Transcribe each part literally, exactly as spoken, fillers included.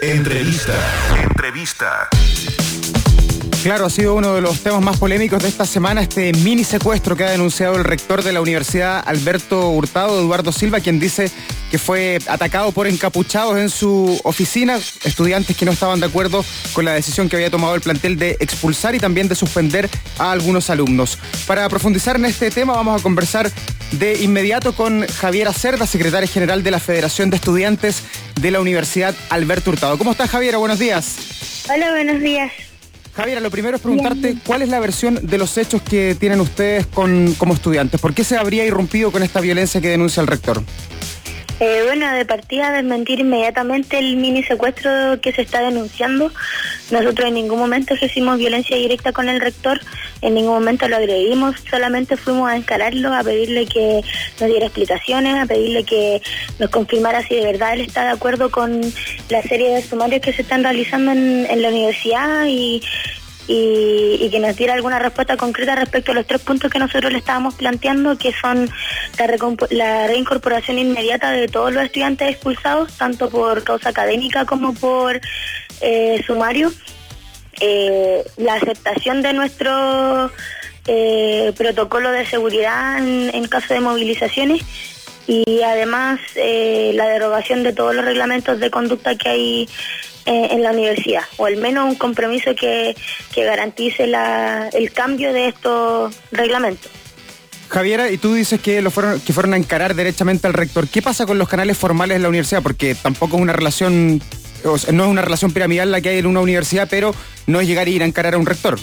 Entrevista. Entrevista. Claro, ha sido uno de los temas más polémicos de esta semana, este mini secuestro que ha denunciado el rector de la Universidad Alberto Hurtado, Eduardo Silva, quien dice que fue atacado por encapuchados en su oficina, estudiantes que no estaban de acuerdo con la decisión que había tomado el plantel de expulsar y también de suspender a algunos alumnos. Para profundizar en este tema vamos a conversar de inmediato con Javiera Cerda, secretaria general de la Federación de Estudiantes de la Universidad Alberto Hurtado. ¿Cómo estás, Javiera? Buenos días. Hola, buenos días. Javiera, lo primero es preguntarte cuál es la versión de los hechos que tienen ustedes con, como estudiantes. ¿Por qué se habría irrumpido con esta violencia que denuncia el rector? Eh, bueno, de partida desmentir inmediatamente el mini secuestro que se está denunciando. Nosotros en ningún momento ejercimos violencia directa con el rector, en ningún momento lo agredimos, solamente fuimos a encararlo, a pedirle que nos diera explicaciones, a pedirle que nos confirmara si de verdad él está de acuerdo con la serie de sumarios que se están realizando en, en la universidad y... Y, y que nos diera alguna respuesta concreta respecto a los tres puntos que nosotros le estábamos planteando, que son la, recomp- la reincorporación inmediata de todos los estudiantes expulsados, tanto por causa académica como por eh, sumario, eh, la aceptación de nuestro eh, protocolo de seguridad en, en caso de movilizaciones y además eh, la derogación de todos los reglamentos de conducta que hay en la universidad, o al menos un compromiso que, que garantice la, el cambio de estos reglamentos. Javiera, y tú dices que lo fueron que fueron a encarar derechamente al rector. ¿Qué pasa con los canales formales de la universidad? Porque tampoco es una relación, o sea, no es una relación piramidal la que hay en una universidad, pero no es llegar a ir a encarar a un rector.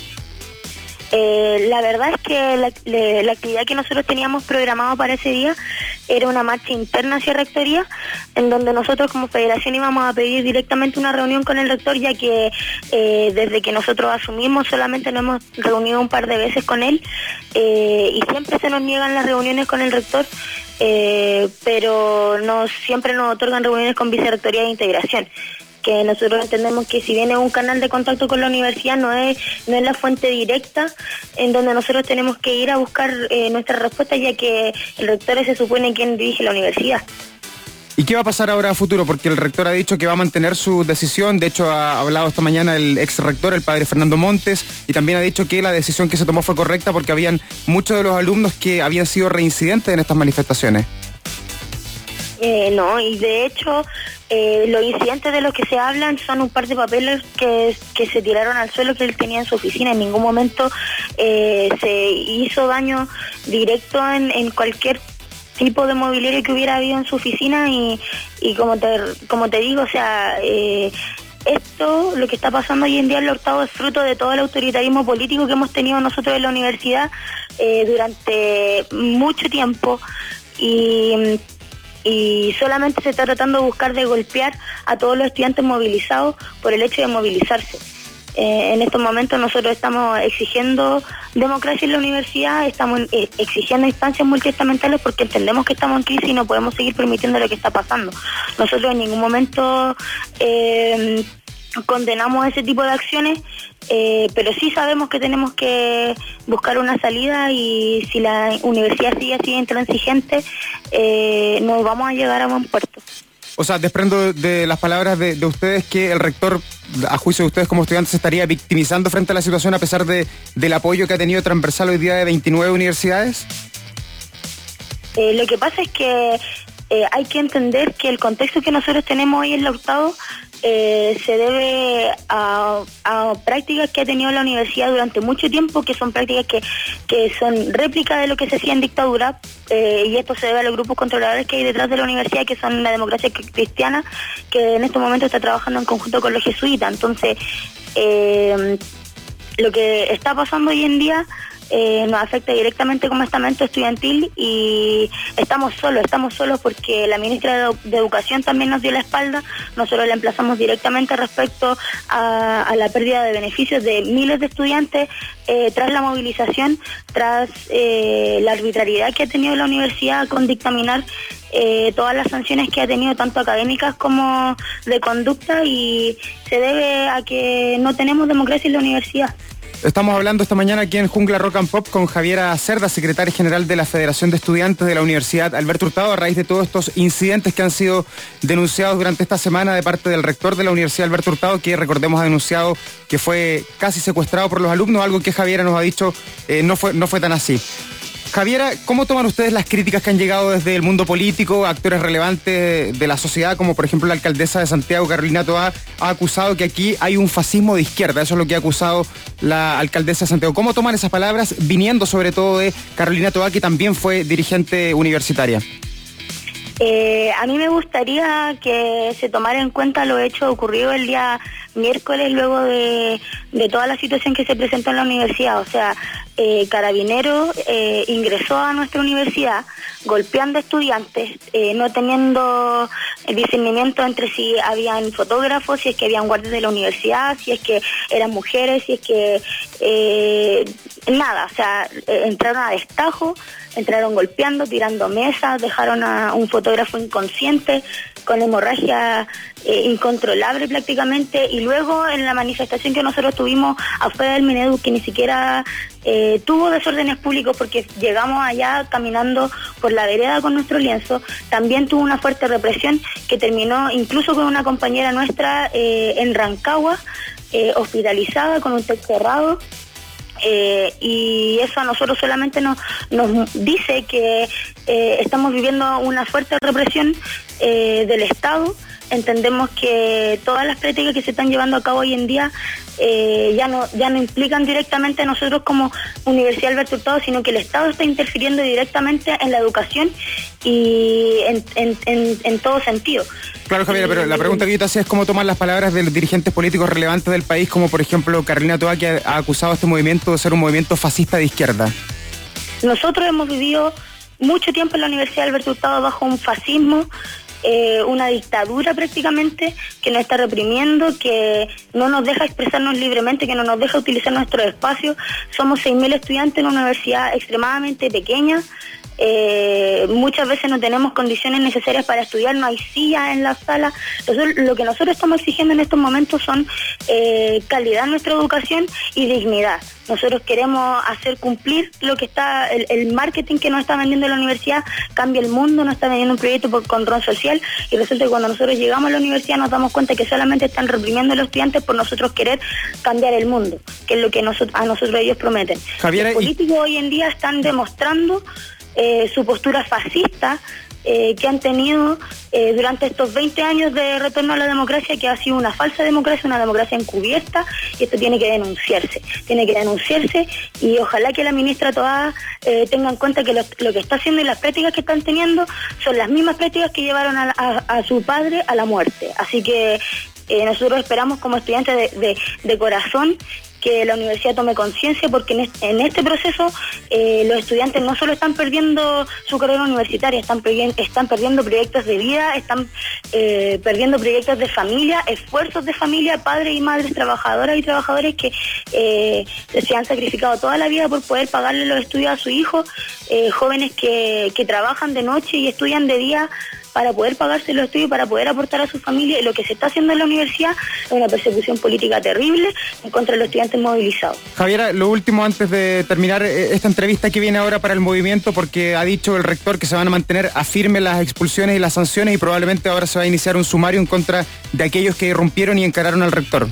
Eh, la verdad es que la, la, la actividad que nosotros teníamos programado para ese día era una marcha interna hacia rectoría, en donde nosotros como federación íbamos a pedir directamente una reunión con el rector, ya que eh, desde que nosotros asumimos solamente nos hemos reunido un par de veces con él eh, y siempre se nos niegan las reuniones con el rector, eh, pero no siempre nos otorgan reuniones con vicerrectoría de integración, que nosotros entendemos que si bien es un canal de contacto con la universidad, no es no es la fuente directa en donde nosotros tenemos que ir a buscar eh, nuestra respuesta, ya que el rector se supone quien dirige la universidad. ¿Y qué va a pasar ahora a futuro? Porque el rector ha dicho que va a mantener su decisión. De hecho, ha hablado esta mañana el ex rector, el padre Fernando Montes, y también ha dicho que la decisión que se tomó fue correcta porque habían muchos de los alumnos que habían sido reincidentes en estas manifestaciones. Eh, no, y de hecho eh, los incidentes de los que se hablan son un par de papeles que, que se tiraron al suelo que él tenía en su oficina. En ningún momento eh, se hizo daño directo en, en cualquier tipo de mobiliario que hubiera habido en su oficina y, y como te como te digo, o sea, eh, esto, lo que está pasando hoy en día en el Hurtado, es fruto de todo el autoritarismo político que hemos tenido nosotros en la universidad eh, durante mucho tiempo y... y solamente se está tratando de buscar de golpear a todos los estudiantes movilizados por el hecho de movilizarse. Eh, en estos momentos nosotros estamos exigiendo democracia en la universidad, estamos eh, exigiendo instancias multiestamentales porque entendemos que estamos en crisis y no podemos seguir permitiendo lo que está pasando. Nosotros en ningún momento eh, condenamos ese tipo de acciones, eh, pero sí sabemos que tenemos que buscar una salida y si la universidad sigue así intransigente, eh, no vamos a llegar a buen puerto. O sea, desprendo de las palabras de, de ustedes que el rector, a juicio de ustedes como estudiantes, se estaría victimizando frente a la situación a pesar de, del apoyo que ha tenido transversal hoy día de veintinueve universidades. Eh, lo que pasa es que eh, hay que entender que el contexto que nosotros tenemos hoy en la Hurtado Eh, se debe a, a prácticas que ha tenido la universidad durante mucho tiempo, que son prácticas que, que son réplica de lo que se hacía en dictadura, eh, y esto se debe a los grupos controladores que hay detrás de la universidad, que son la democracia cristiana, que en estos momentos está trabajando en conjunto con los jesuitas. Entonces, eh, lo que está pasando hoy en día Eh, nos afecta directamente como estamento estudiantil y estamos solos, estamos solos porque la ministra de, de Educación también nos dio la espalda. Nosotros la emplazamos directamente respecto a, a la pérdida de beneficios de miles de estudiantes eh, tras la movilización, tras eh, la arbitrariedad que ha tenido la universidad con dictaminar eh, todas las sanciones que ha tenido, tanto académicas como de conducta, y se debe a que no tenemos democracia en la universidad. Estamos hablando esta mañana aquí en Jungla Rock and Pop con Javiera Cerda, secretaria general de la Federación de Estudiantes de la Universidad Alberto Hurtado, a raíz de todos estos incidentes que han sido denunciados durante esta semana de parte del rector de la Universidad Alberto Hurtado, que recordemos ha denunciado que fue casi secuestrado por los alumnos, algo que Javiera nos ha dicho eh, no fue, no fue tan así. Javiera, ¿cómo toman ustedes las críticas que han llegado desde el mundo político? Actores relevantes de la sociedad, como por ejemplo la alcaldesa de Santiago, Carolina Toá, ha acusado que aquí hay un fascismo de izquierda. Eso es lo que ha acusado la alcaldesa de Santiago. ¿Cómo toman esas palabras, viniendo sobre todo de Carolina Toá, que también fue dirigente universitaria? Eh, a mí me gustaría que se tomara en cuenta lo hecho ocurrido el día miércoles luego de, de toda la situación que se presentó en la universidad. O sea, eh, Carabineros eh, ingresó a nuestra universidad golpeando a estudiantes, eh, no teniendo discernimiento entre si habían fotógrafos, si es que habían guardias de la universidad, si es que eran mujeres, si es que eh, nada, o sea, eh, entraron a destajo, entraron golpeando, tirando mesas, dejaron a un fotógrafo inconsciente, con hemorragia eh, incontrolable prácticamente, y luego en la manifestación que nosotros tuvimos afuera del Minedu, que ni siquiera eh, tuvo desórdenes públicos porque llegamos allá caminando por la vereda con nuestro lienzo, también tuvo una fuerte represión que terminó incluso con una compañera nuestra eh, en Rancagua, eh, hospitalizada con un TEC cerrado. Eh, y eso a nosotros solamente nos, nos dice que eh, estamos viviendo una fuerte represión eh, del Estado. Entendemos que todas las prácticas que se están llevando a cabo hoy en día eh, ya no ya no implican directamente a nosotros como Universidad Alberto Hurtado, sino que el Estado está interfiriendo directamente en la educación y en, en, en, en todo sentido. Claro, Javier, pero la pregunta que yo te hacía es cómo tomar las palabras de los dirigentes políticos relevantes del país, como por ejemplo Carolina Toá, que ha, ha acusado a este movimiento de ser un movimiento fascista de izquierda. Nosotros hemos vivido mucho tiempo en la Universidad Alberto Hurtado bajo un fascismo, eh, una dictadura prácticamente, que nos está reprimiendo, que no nos deja expresarnos libremente, que no nos deja utilizar nuestros espacios. Somos seis mil estudiantes en una universidad extremadamente pequeña. Eh, muchas veces no tenemos condiciones necesarias para estudiar, no hay sillas en la sala. Entonces, lo que nosotros estamos exigiendo en estos momentos son eh, calidad en nuestra educación y dignidad. Nosotros queremos hacer cumplir lo que está, el, el marketing que nos está vendiendo la universidad. Cambia el mundo, nos está vendiendo un proyecto por control social, y resulta que cuando nosotros llegamos a la universidad nos damos cuenta que solamente están reprimiendo a los estudiantes por nosotros querer cambiar el mundo, que es lo que nosotros, a nosotros ellos prometen. Javiera, los políticos y... hoy en día están demostrando Eh, su postura fascista eh, que han tenido eh, durante estos veinte años de retorno a la democracia, que ha sido una falsa democracia, una democracia encubierta, y esto tiene que denunciarse, tiene que denunciarse, y ojalá que la ministra Toá eh, tenga en cuenta que lo, lo que está haciendo y las prácticas que están teniendo son las mismas prácticas que llevaron a, a, a su padre a la muerte. Así que eh, nosotros esperamos como estudiantes de, de, de corazón que la universidad tome conciencia, porque en este, en este proceso eh, los estudiantes no solo están perdiendo su carrera universitaria, están, perdi- están perdiendo proyectos de vida, están eh, perdiendo proyectos de familia, esfuerzos de familia, padres y madres trabajadoras y trabajadores que eh, se han sacrificado toda la vida por poder pagarle los estudios a su hijo, eh, jóvenes que, que trabajan de noche y estudian de día para poder pagarse los estudios, para poder aportar a su familia, y lo que se está haciendo en la universidad es una persecución política terrible en contra de los estudiantes movilizados. Javiera, lo último antes de terminar esta entrevista que viene ahora para el movimiento, porque ha dicho el rector que se van a mantener a firme las expulsiones y las sanciones, y probablemente ahora se va a iniciar un sumario en contra de aquellos que irrumpieron y encararon al rector.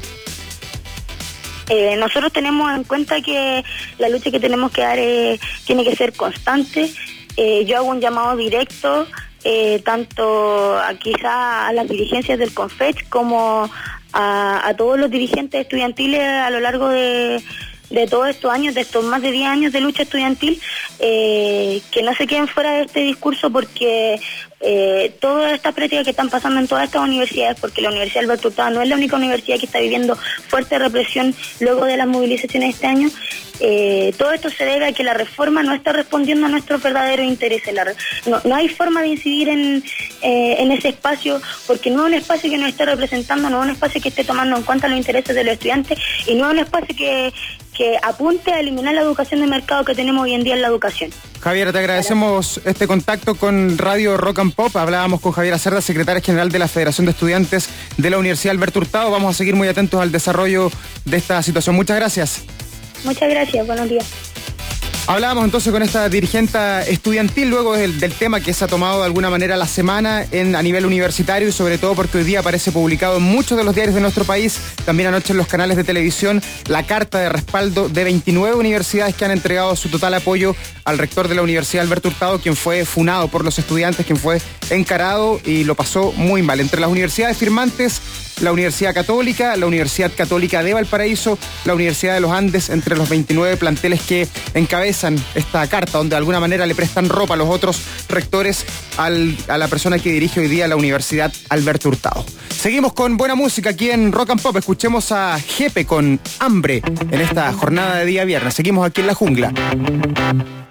Eh, nosotros tenemos en cuenta que la lucha que tenemos que dar eh, tiene que ser constante. Eh, yo hago un llamado directo Eh, tanto a, quizá a las dirigencias del CONFECH como a, a todos los dirigentes estudiantiles a lo largo de, de todos estos años, de estos más de diez años de lucha estudiantil, eh, que no se queden fuera de este discurso, porque eh, todas estas prácticas que están pasando en todas estas universidades, porque la Universidad Alberto Hurtado no es la única universidad que está viviendo fuerte represión luego de las movilizaciones de este año. Eh, todo esto se debe a que la reforma no está respondiendo a nuestros verdaderos intereses. La, no, no hay forma de incidir en, eh, en ese espacio, porque no es un espacio que nos esté representando, no es un espacio que esté tomando en cuenta los intereses de los estudiantes, y no es un espacio que, que apunte a eliminar la educación de mercado que tenemos hoy en día en la educación. Javiera, te agradecemos este contacto con Radio Rock and Pop. Hablábamos con Javiera Cerda, secretaria general de la Federación de Estudiantes de la Universidad Alberto Hurtado. Vamos a seguir muy atentos al desarrollo de esta situación. Muchas gracias. Muchas gracias, buenos días. Hablábamos entonces con esta dirigente estudiantil luego del, del tema que se ha tomado de alguna manera la semana en, a nivel universitario y sobre todo porque hoy día aparece publicado en muchos de los diarios de nuestro país, también anoche en los canales de televisión, la carta de respaldo de veintinueve universidades que han entregado su total apoyo al rector de la Universidad Alberto Hurtado, quien fue funado por los estudiantes, quien fue encarado y lo pasó muy mal. Entre las universidades firmantes, la Universidad Católica, la Universidad Católica de Valparaíso, la Universidad de los Andes, entre los veintinueve planteles que encabezan esta carta, donde de alguna manera le prestan ropa a los otros rectores al, a la persona que dirige hoy día la Universidad Alberto Hurtado. Seguimos con buena música aquí en Rock and Pop. Escuchemos a Jepe con Hambre en esta jornada de día viernes. Seguimos aquí en La Jungla.